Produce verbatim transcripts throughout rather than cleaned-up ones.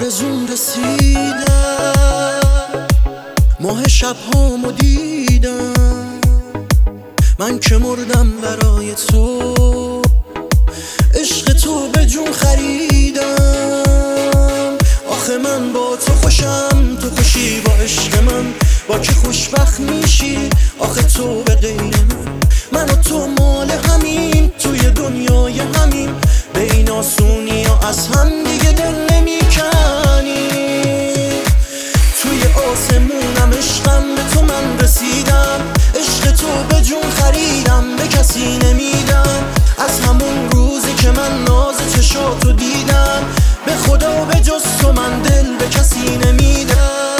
آرزون رسیدم، ماه شب هامو دیدم، من که مردم برای تو، عشق تو به جون خریدم. آخه من با تو خوشم، تو خوشی با عشق من، با که خوشبخت میشی آخه تو به غیر من. من و تو مال همین، توی دنیای همین، به این آسونی ها از هم دیگه دل نمی کنیم. توی آسمونم عشقم به تو من رسیدم، عشق تو به جون خریدم، به کسی نمیدم. از همون روزی که من ناز چشاتو دیدم، به خدا به جز تو من دل به کسی نمیدم.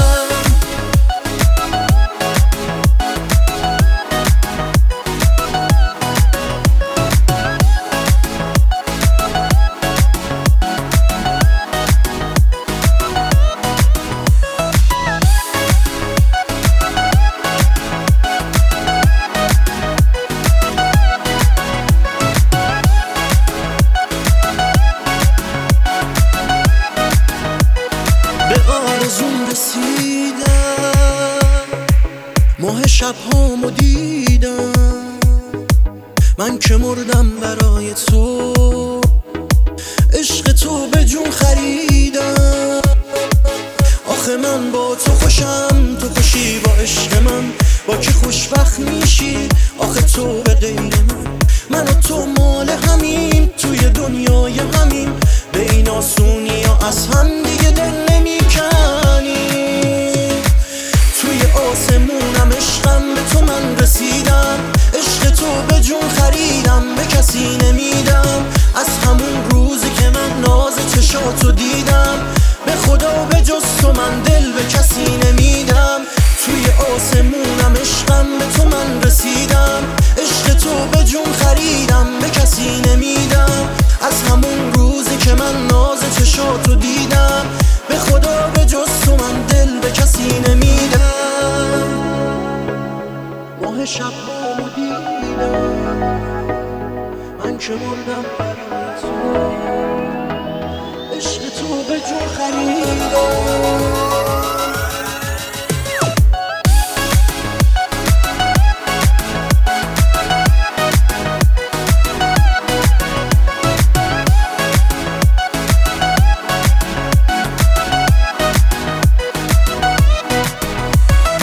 آرزون رسیدم، ماه شب هامو دیدم، من که مردم برای تو، عشق تو به جون خریدم. آخه من با تو خوشم، تو خوشی با عشق من، با که خوشبخت میشی آخه تو به غیر من. من و تو مال همین، توی دنیای همین، به این آسونی ها از هم دیگه دل نمی کنیم. توی آسمونم عشقم به تو من رسیدم، عشق تو به جون خریدم، به کسی نمیدم. از همون روزی که من ناز چشاتو دیدم، به خدا به جز تو من دل به کسی نمیدم. توی آسمونم عشقم به تو من رسیدم، عشق تو به جون خریدم، به کسی نمیدم. از همون روزی که من ناز چشاتو دیدم، به خدا به جز تو من دل به کسی نمیدم. ماه شب هامو دیدم، من که مردم برای تو، عشق تو به جون خریدم.